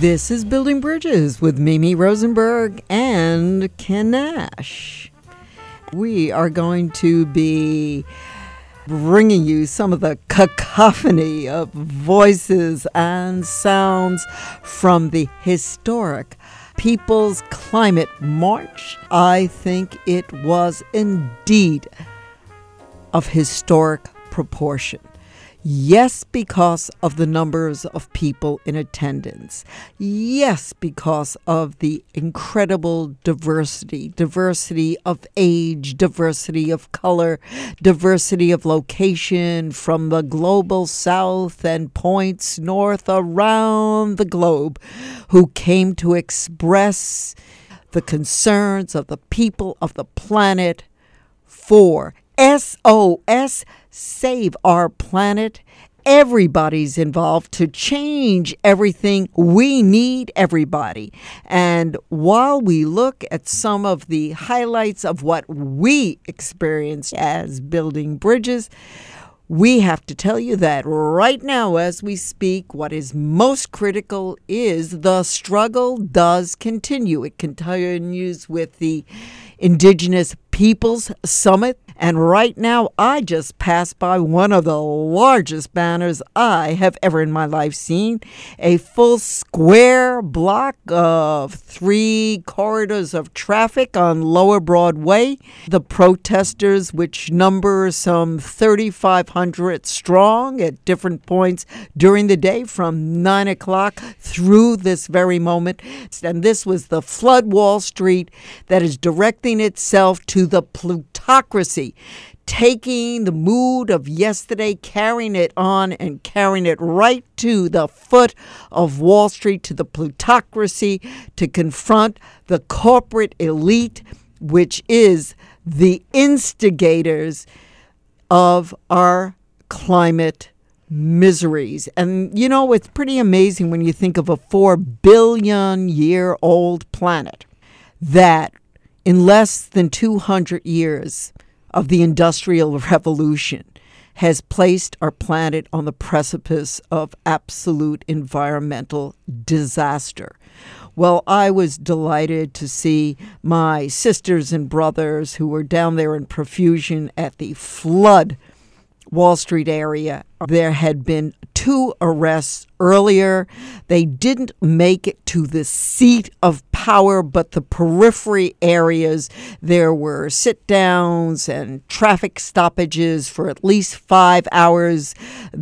This is Building Bridges with Mimi Rosenberg and Ken Nash. We are going to be bringing you some of the cacophony of voices and sounds from the historic People's Climate March. I think it was indeed of historic proportion. Yes, because of the numbers of people in attendance. Yes, because of the incredible diversity of age, diversity of color, diversity of location from the global south and points north around the globe who came to express the concerns of the people of the planet for SOS, Save Our Planet. Everybody's involved to change everything. We need everybody. And while we look at some of the highlights of what we experienced as building bridges, we have to tell you that right now as we speak, what is most critical is the struggle does continue. It continues with the Indigenous Peoples Summit. And right now, I just passed by one of the largest banners I have ever in my life seen. A full square block of 3 corridors of traffic on Lower Broadway. The protesters, which number some 3,500 strong at different points during the day from 9 o'clock through this very moment. And this was the Flood Wall Street that is directing itself to the plutocracy, taking the mood of yesterday, carrying it on and carrying it right to the foot of Wall Street, to the plutocracy, to confront the corporate elite, which is the instigators of our climate miseries. And, you know, it's pretty amazing when you think of a 4 billion year old planet that in less than 200 years of the Industrial Revolution has placed our planet on the precipice of absolute environmental disaster. Well, I was delighted to see my sisters and brothers who were down there in profusion at the Flood Wall Street area. There had been 2 arrests earlier. They didn't make it to the seat of power, but the periphery areas, there were sit-downs and traffic stoppages for at least 5 hours.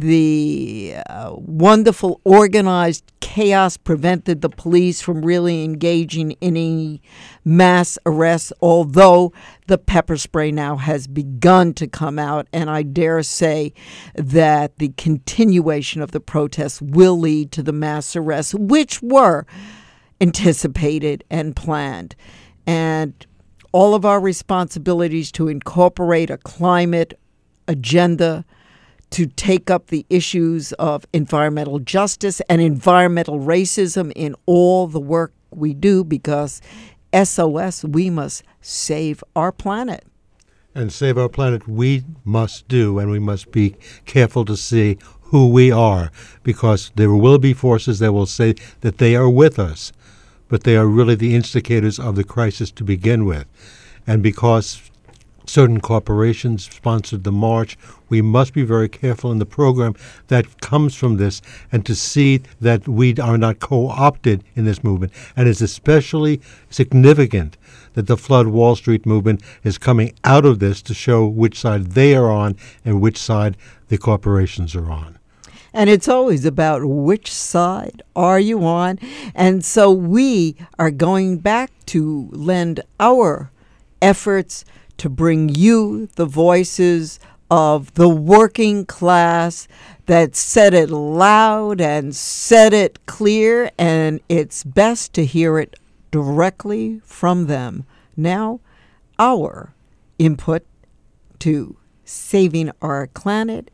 The wonderful organized chaos prevented the police from really engaging in any mass arrests, although the pepper spray now has begun to come out, and I dare say that the continuation of the protests will lead to the mass arrests, which were anticipated and planned. And all of our responsibilities to incorporate a climate agenda, to take up the issues of environmental justice and environmental racism in all the work we do, because SOS, we must save our planet. And save our planet we must do, and we must be careful to see who we are, because there will be forces that will say that they are with us, but they are really the instigators of the crisis to begin with. And because certain corporations sponsored the march, we must be very careful in the program that comes from this, and to see that we are not co-opted in this movement. And it's especially significant that the Flood Wall Street movement is coming out of this to show which side they are on and which side the corporations are on. And it's always about which side are you on. And so we are going back to lend our efforts to bring you the voices of the working class that said it loud and said it clear, and it's best to hear it directly from them. Now, our input to saving our planet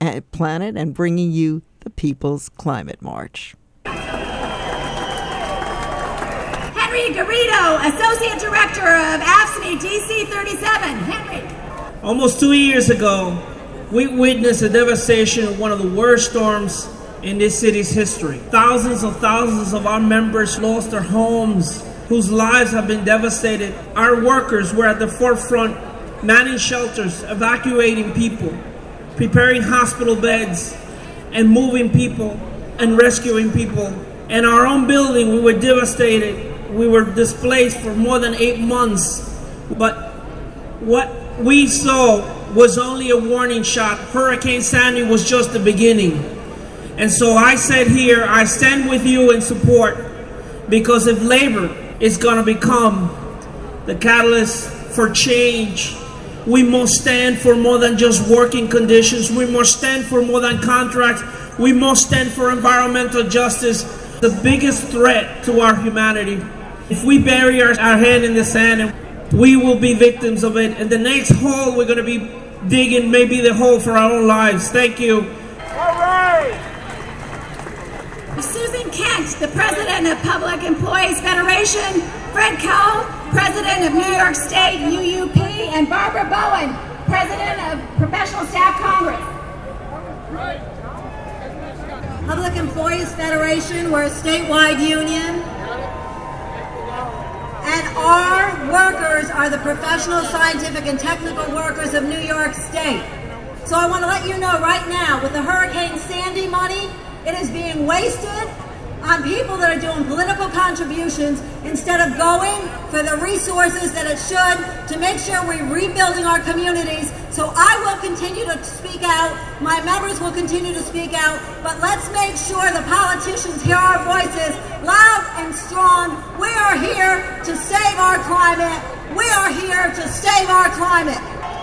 and bringing you the People's Climate March. Henry Garrido, Associate Director of AFSCME DC 37. Henry. Almost 2 years ago, we witnessed the devastation of one of the worst storms in this city's history. Thousands of our members lost their homes, whose lives have been devastated. Our workers were at the forefront, manning shelters, evacuating people, preparing hospital beds, and moving people and rescuing people. In our own building, we were devastated. We were displaced for more than 8 months. But what we saw was only a warning shot. Hurricane Sandy was just the beginning. And so I said here, I stand with you in support, because if labor is going to become the catalyst for change, we must stand for more than just working conditions. We must stand for more than contracts. We must stand for environmental justice, the biggest threat to our humanity. If we bury our head in the sand, we will be victims of it. And the next hole we're going to be digging may be the hole for our own lives. Thank you. All right. Susan Kent, the president of Public Employees Federation, Fred Coe, president of New York State UUP, and Barbara Bowen, president of Professional Staff Congress. Public Employees Federation, we're a statewide union, and our workers are the professional, scientific, and technical workers of New York State. So I want to let you know right now, with the Hurricane Sandy money, it is being wasted on people that are doing political contributions instead of going for the resources that it should to make sure we're rebuilding our communities. So I will continue to speak out, my members will continue to speak out, but let's make sure the politicians hear our voices loud and strong. We are here to save our climate. We are here to save our climate.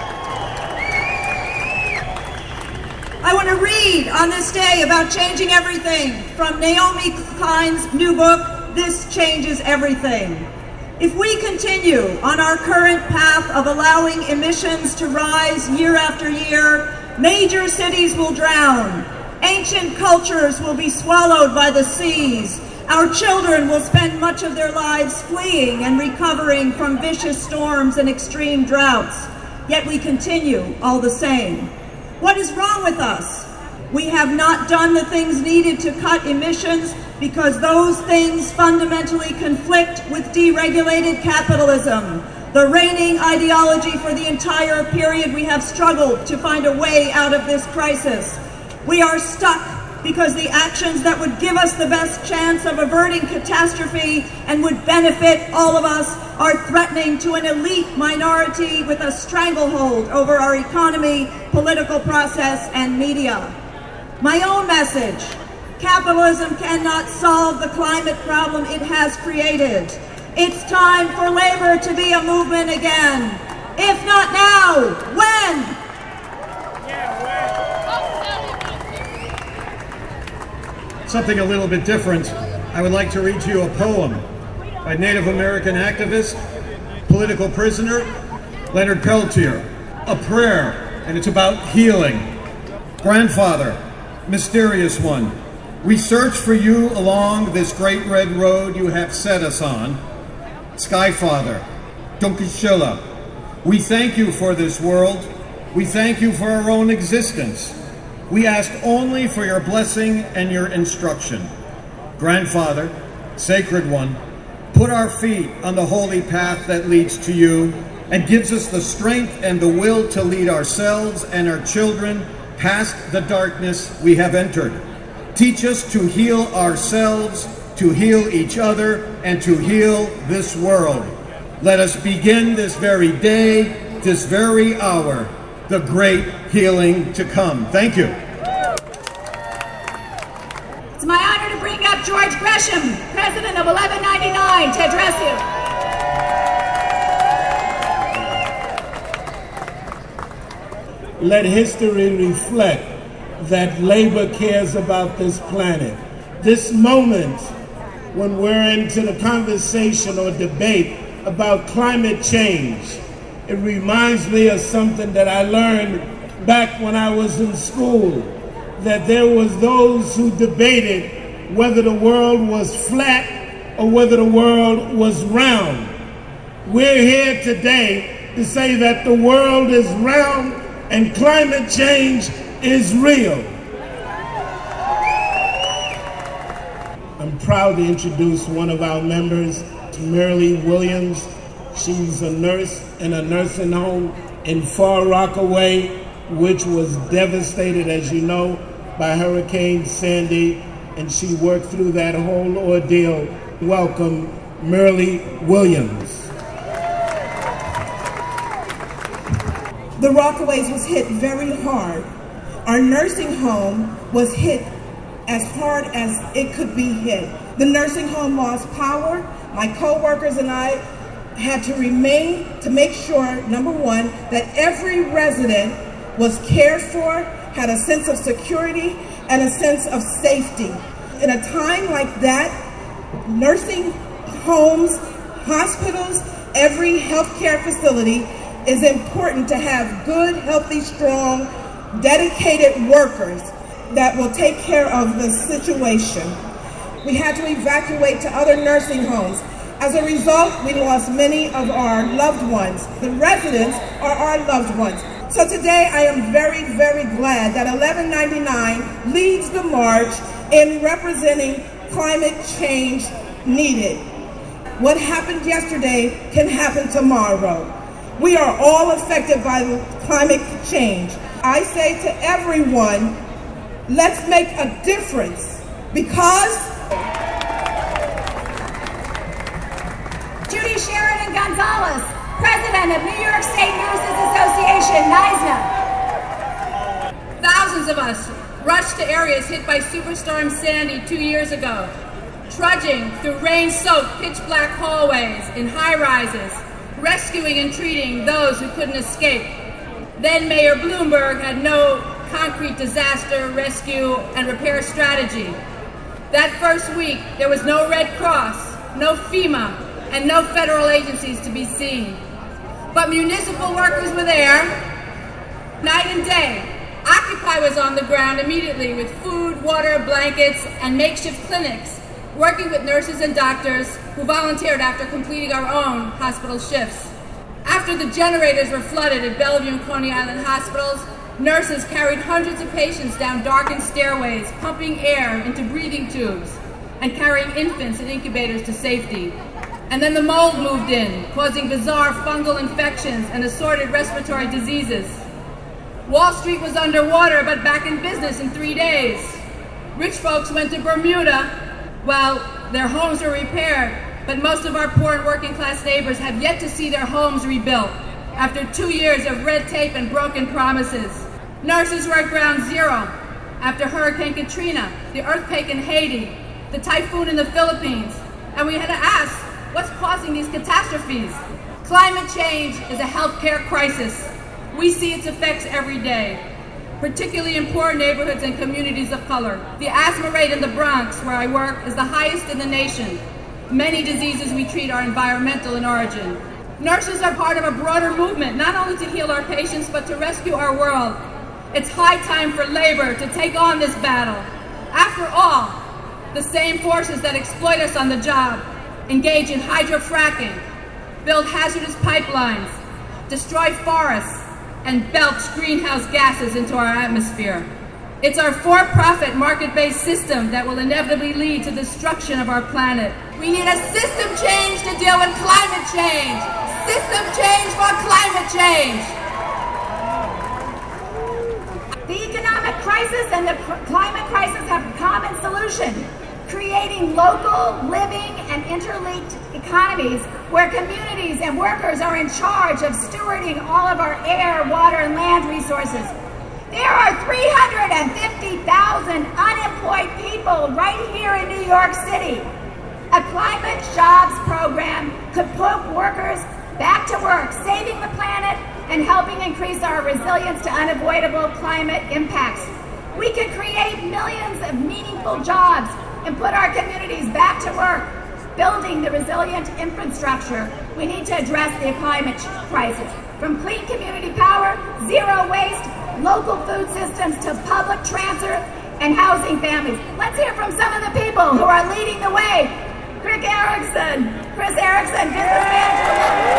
I want to read on this day about changing everything from Naomi Klein's new book, This Changes Everything. If we continue on our current path of allowing emissions to rise year after year, major cities will drown. Ancient cultures will be swallowed by the seas. Our children will spend much of their lives fleeing and recovering from vicious storms and extreme droughts. Yet we continue all the same. What is wrong with us? We have not done the things needed to cut emissions because those things fundamentally conflict with deregulated capitalism, the reigning ideology for the entire period we have struggled to find a way out of this crisis. We are stuck because the actions that would give us the best chance of averting catastrophe and would benefit all of us are threatening to an elite minority with a stranglehold over our economy, political process, and media. My own message: capitalism cannot solve the climate problem it has created. It's time for labor to be a movement again. If not now, when? Something a little bit different. I would like to read to you a poem by Native American activist, political prisoner, Leonard Peltier. A prayer, and it's about healing. Grandfather, mysterious one, we search for you along this great red road you have set us on. Skyfather, Dunkishilla, we thank you for this world. We thank you for our own existence. We ask only for your blessing and your instruction. Grandfather, sacred one, put our feet on the holy path that leads to you and gives us the strength and the will to lead ourselves and our children past the darkness we have entered. Teach us to heal ourselves, to heal each other, and to heal this world. Let us begin this very day, this very hour, the great healing to come. Thank you. It's my honor to bring up George Gresham, president of 1199, to address you. Let history reflect that labor cares about this planet. This moment when we're into the conversation or debate about climate change, it reminds me of something that I learned back when I was in school, that there was those who debated whether the world was flat or whether the world was round. We're here today to say that the world is round and climate change is real. proud to introduce one of our members, Merle Williams. She's a nurse in a nursing home in Far Rockaway, which was devastated, as you know, by Hurricane Sandy, and she worked through that whole ordeal. Welcome, Merle Williams. The Rockaways was hit very hard. Our nursing home was hit as hard as it could be hit. The nursing home lost power. My co-workers and I had to remain to make sure, number one, that every resident was cared for, had a sense of security and a sense of safety. In a time like that, nursing homes, hospitals, every healthcare facility is important to have good, healthy, strong, dedicated workers that will take care of the situation. We had to evacuate to other nursing homes. As a result, we lost many of our loved ones. The residents are our loved ones. So today I am very, very glad that 1199 leads the march in representing climate change needed. What happened yesterday can happen tomorrow. We are all affected by climate change. I say to everyone, let's make a difference, because Judy Sheridan Gonzalez, President of New York State Nurses Association, NYSNA. Thousands of us rushed to areas hit by Superstorm Sandy 2 years ago, trudging through rain-soaked, pitch-black hallways in high-rises, rescuing and treating those who couldn't escape. Then Mayor Bloomberg had no concrete disaster rescue and repair strategy. That first week, there was no Red Cross, no FEMA, and no federal agencies to be seen. But municipal workers were there, night and day. Occupy was on the ground immediately with food, water, blankets, and makeshift clinics, working with nurses and doctors who volunteered after completing our own hospital shifts. After the generators were flooded at Bellevue and Coney Island hospitals, nurses carried hundreds of patients down darkened stairways, pumping air into breathing tubes, and carrying infants in incubators to safety. And then the mold moved in, causing bizarre fungal infections and assorted respiratory diseases. Wall Street was underwater, but back in business in 3 days. Rich folks went to Bermuda. Well, their homes were repaired, but most of our poor and working class neighbors have yet to see their homes rebuilt after 2 years of red tape and broken promises. Nurses were at ground zero after Hurricane Katrina, the earthquake in Haiti, the typhoon in the Philippines, and we had to ask, what's causing these catastrophes? Climate change is a healthcare crisis. We see its effects every day, particularly in poor neighborhoods and communities of color. The asthma rate in the Bronx, where I work, is the highest in the nation. Many diseases we treat are environmental in origin. Nurses are part of a broader movement, not only to heal our patients, but to rescue our world. It's high time for labor to take on this battle. After all, the same forces that exploit us on the job engage in hydrofracking, build hazardous pipelines, destroy forests, and belch greenhouse gases into our atmosphere. It's our for-profit, market-based system that will inevitably lead to destruction of our planet. We need a system change to deal with climate change. System change for climate change. The economic crisis and the climate crisis have a common solution: creating local, living, and interlinked economies where communities and workers are in charge of stewarding all of our air, water, and land resources. There are 350,000 unemployed people right here in New York City. A climate jobs program could put workers back to work, saving the planet and helping increase our resilience to unavoidable climate impacts. We could create millions of meaningful jobs and put our communities back to work, building the resilient infrastructure we need to address the climate crisis. From clean community power, zero waste, local food systems, to public transit and housing families. Let's hear from some of the people who are leading the way. Chris Erickson, business manager, Level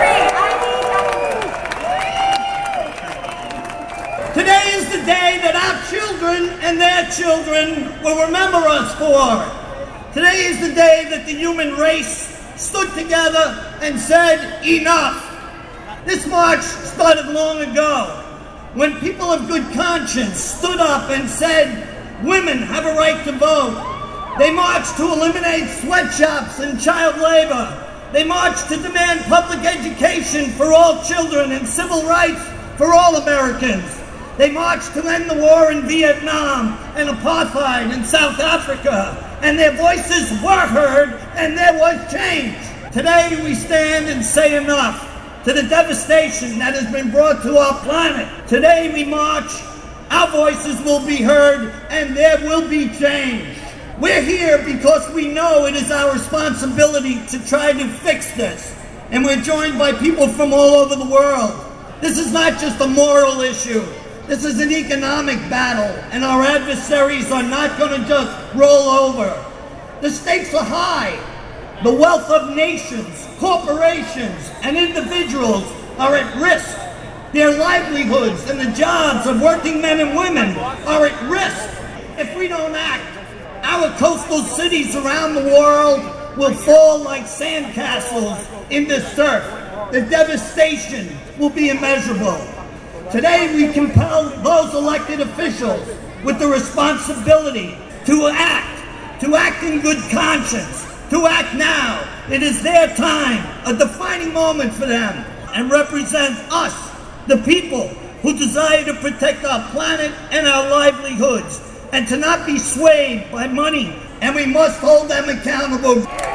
3, Today is the day that our children and their children will remember us for. Today is the day that the human race stood together and said, enough. This march started long ago, when people of good conscience stood up and said, women have a right to vote. They marched to eliminate sweatshops and child labor. They marched to demand public education for all children and civil rights for all Americans. They marched to end the war in Vietnam and apartheid in South Africa. And their voices were heard and there was change. Today we stand and say enough to the devastation that has been brought to our planet. Today we march, our voices will be heard, and there will be change. We're here because we know it is our responsibility to try to fix this. And we're joined by people from all over the world. This is not just a moral issue. This is an economic battle, and our adversaries are not going to just roll over. The stakes are high. The wealth of nations, corporations, and individuals are at risk. Their livelihoods and the jobs of working men and women are at risk. If we don't act, our coastal cities around the world will fall like sandcastles in the surf. The devastation will be immeasurable. Today we compel those elected officials with the responsibility to act in good conscience, to act now. It is their time, a defining moment for them, and represents us, the people who desire to protect our planet and our livelihoods, and to not be swayed by money, and we must hold them accountable.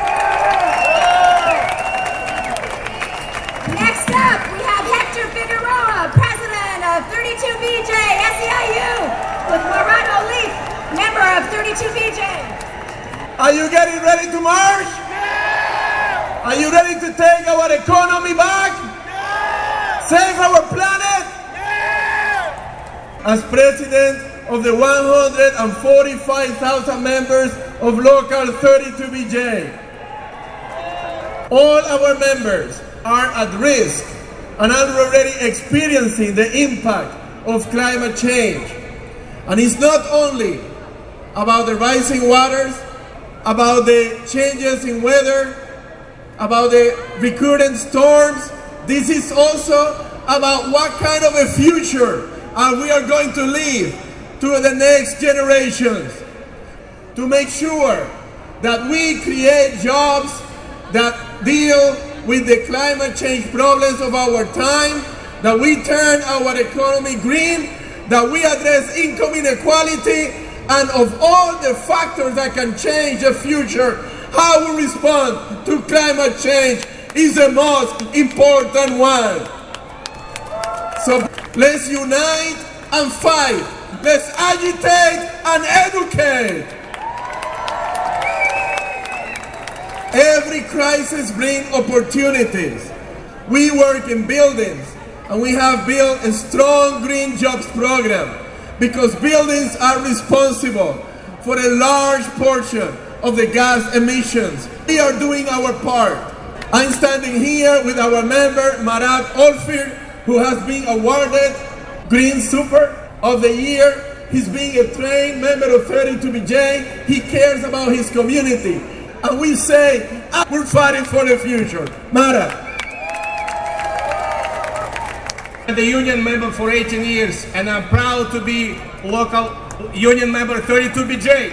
Next up, we have Hector Figueroa, president of 32BJ SEIU, with Morano Leaf, member of 32BJ. Are you getting ready to march? Yeah! Are you ready to take our economy back? Yeah! Save our planet? Yeah! As president of the 145,000 members of local 32BJ, all our members are at risk and are already experiencing the impact of climate change. And it's not only about the rising waters, about the changes in weather, about the recurrent storms. This is also about what kind of a future we are going to leave to the next generations, to make sure that we create jobs that deal with the climate change problems of our time, that we turn our economy green, that we address income inequality, and of all the factors that can change the future, how we respond to climate change is the most important one. So let's unite and fight. Let's agitate and educate. Every crisis brings opportunities. We work in buildings, and we have built a strong green jobs program, because buildings are responsible for a large portion of the gas emissions. We are doing our part. I'm standing here with our member, Marat Ophir, who has been awarded Green Super of the Year. He's being a trained member of 32BJ. He cares about his community. And we say, we're fighting for the future. Marat. I'm the union member for 18 years, and I'm proud to be local union member 32BJ.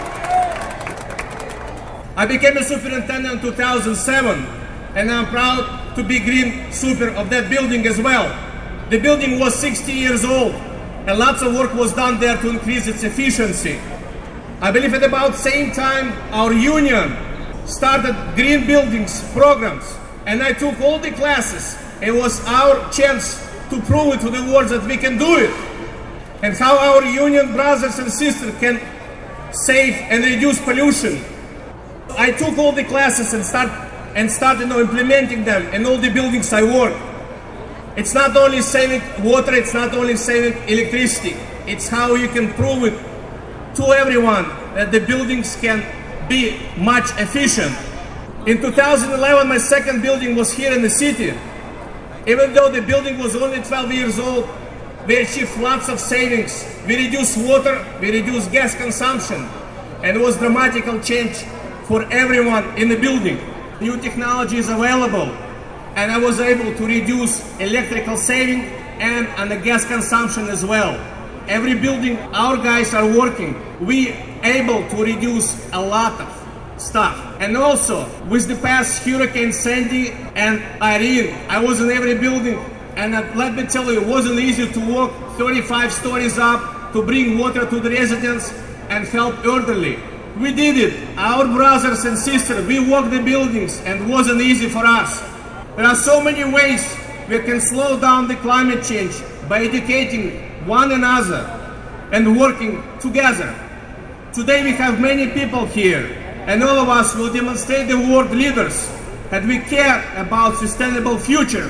I became a superintendent in 2007, and I'm proud to be Green Super of that building as well. The building was 60 years old, and lots of work was done there to increase its efficiency. I believe at about the same time our union started green buildings programs, and I took all the classes. It was our chance to prove it to the world that we can do it, and how our union brothers and sisters can save and reduce pollution. I took all the classes and started implementing them in all the buildings I work. It's not only saving water, it's not only saving electricity, it's how you can prove it to everyone that the buildings can be much efficient. In 2011, my second building was here in the city. Even though the building was only 12 years old, we achieved lots of savings. We reduced water, we reduced gas consumption, and it was a dramatic change for everyone in the building. New technology is available, and I was able to reduce electrical saving and on the gas consumption as well. Every building our guys are working, we able to reduce a lot of stuff. And also, with the past Hurricane Sandy and Irene, I was in every building, and let me tell you, it wasn't easy to walk 35 stories up to bring water to the residents and help elderly. We did it. Our brothers and sisters, we walked the buildings, and it wasn't easy for us. There are so many ways we can slow down the climate change by educating one another and working together. Today we have many people here, and all of us will demonstrate the world leaders that we care about sustainable future.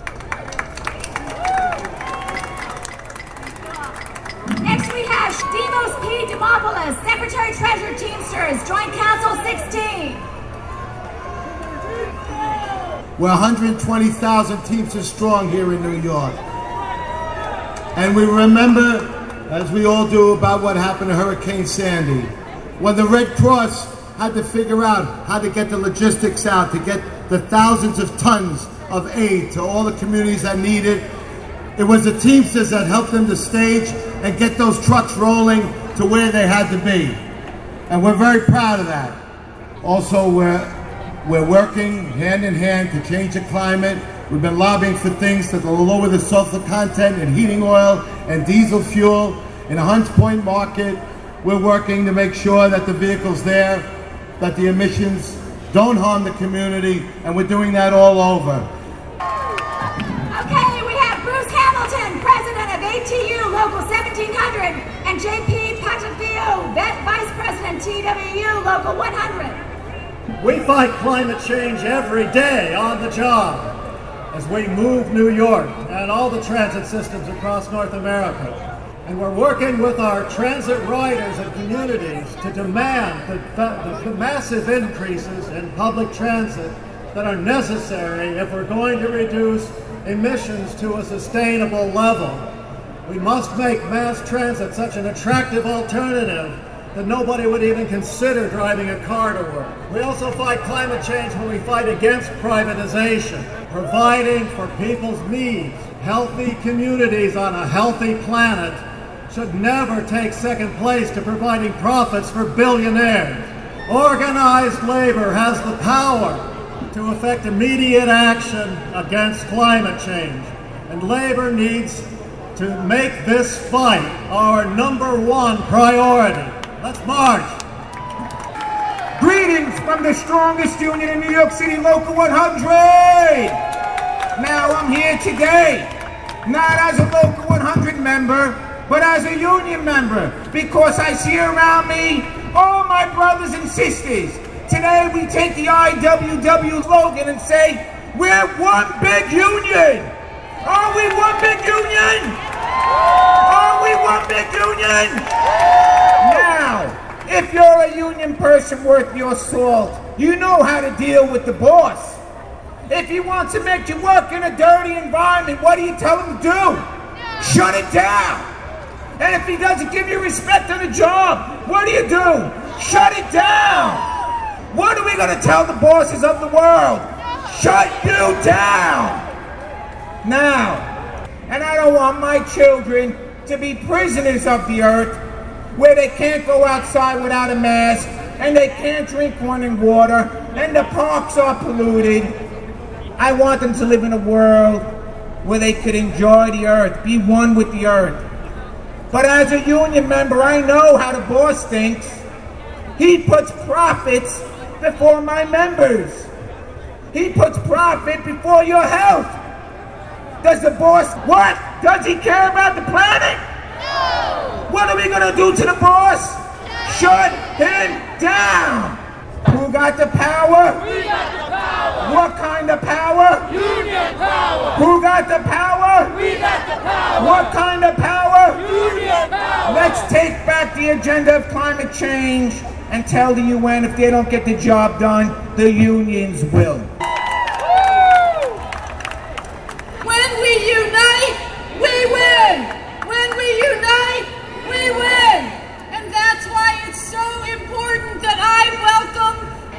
Next we have Demos P. Dimopoulos, Secretary Treasurer Teamsters, Joint Council 16. We're 120,000 Teamsters strong here in New York. And we remember, as we all do, about what happened to Hurricane Sandy. When the Red Cross had to figure out how to get the logistics out, to get the thousands of tons of aid to all the communities that need it, it was the Teamsters that helped them to stage and get those trucks rolling to where they had to be. And we're very proud of that. Also, we're working hand in hand to change the climate. We've been lobbying for things that will lower the sulfur content in heating oil and diesel fuel. In the Hunts Point market, we're working to make sure that the vehicles there, that the emissions don't harm the community, and we're doing that all over. Okay, we have Bruce Hamilton, President of ATU Local 1700, and JP Patafio, Vice President TWU Local 100. We fight climate change every day on the job as we move New York and all the transit systems across North America. And we're working with our transit riders and communities to demand the massive increases in public transit that are necessary if we're going to reduce emissions to a sustainable level. We must make mass transit such an attractive alternative that nobody would even consider driving a car to work. We also fight climate change when we fight against privatization, providing for people's needs. Healthy communities on a healthy planet should never take second place to providing profits for billionaires. Organized labor has the power to effect immediate action against climate change, and labor needs to make this fight our #1 priority. Let's march. Greetings from the strongest union in New York City, Local 100. Now I'm here today, not as a Local 100 member, but as a union member, because I see around me all my brothers and sisters. Today we take the IWW slogan and say, we're one big union. Are we one big union? Are we one big union? Now, if you're a union person worth your salt, you know how to deal with the boss. If he wants to make you work in a dirty environment, what do you tell him to do? Shut it down. And if he doesn't give you respect on the job, what do? Shut it down. What are we going to tell the bosses of the world? Shut you down. Now, and I don't want my children to be prisoners of the earth, where they can't go outside without a mask, and they can't drink running water, and the parks are polluted. I want them to live in a world where they could enjoy the earth, be one with the earth. But as a union member, I know how the boss thinks. He puts profits before my members. He puts profit before your health. Does the boss, what? Does he care about the planet? No! What are we going to do to the boss? No. Shut him down! Who got the power? We got the power! What kind of power? Union power! Who got the power? We got the power! What kind of power? Union power! Let's take back the agenda of climate change and tell the UN if they don't get the job done, the unions will. When we unite, we win! When we unite, we win! And that's why it's so important that I welcome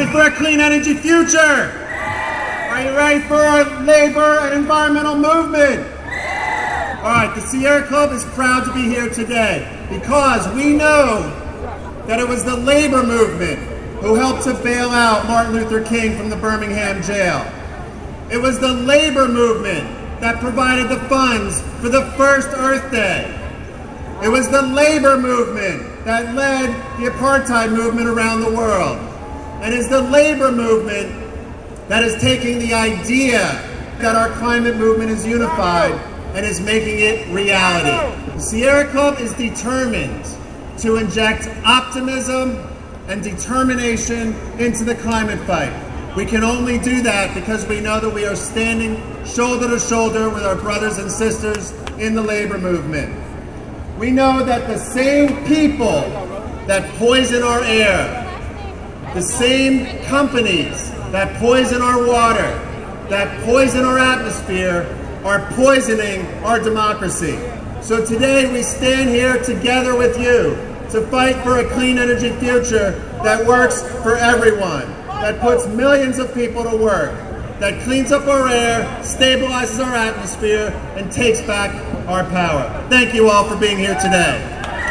for a clean energy future? Are you ready for our labor and environmental movement? All right, the Sierra Club is proud to be here today because we know that it was the labor movement who helped to bail out Martin Luther King from the Birmingham jail. It was the labor movement that provided the funds for the first Earth Day. It was the labor movement that led the apartheid movement around the world. And it's the labor movement that is taking the idea that our climate movement is unified and is making it reality. The Sierra Club is determined to inject optimism and determination into the climate fight. We can only do that because we know that we are standing shoulder to shoulder with our brothers and sisters in the labor movement. We know that the same people that poison our air, the same companies that poison our water, that poison our atmosphere, are poisoning our democracy. So today we stand here together with you to fight for a clean energy future that works for everyone, that puts millions of people to work, that cleans up our air, stabilizes our atmosphere, and takes back our power. Thank you all for being here today.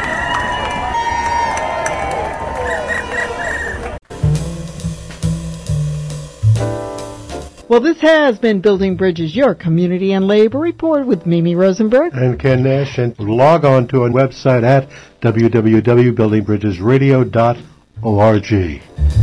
Well, this has been Building Bridges, your community and labor report with Mimi Rosenberg and Ken Nash. And log on to our website at www.buildingbridgesradio.org.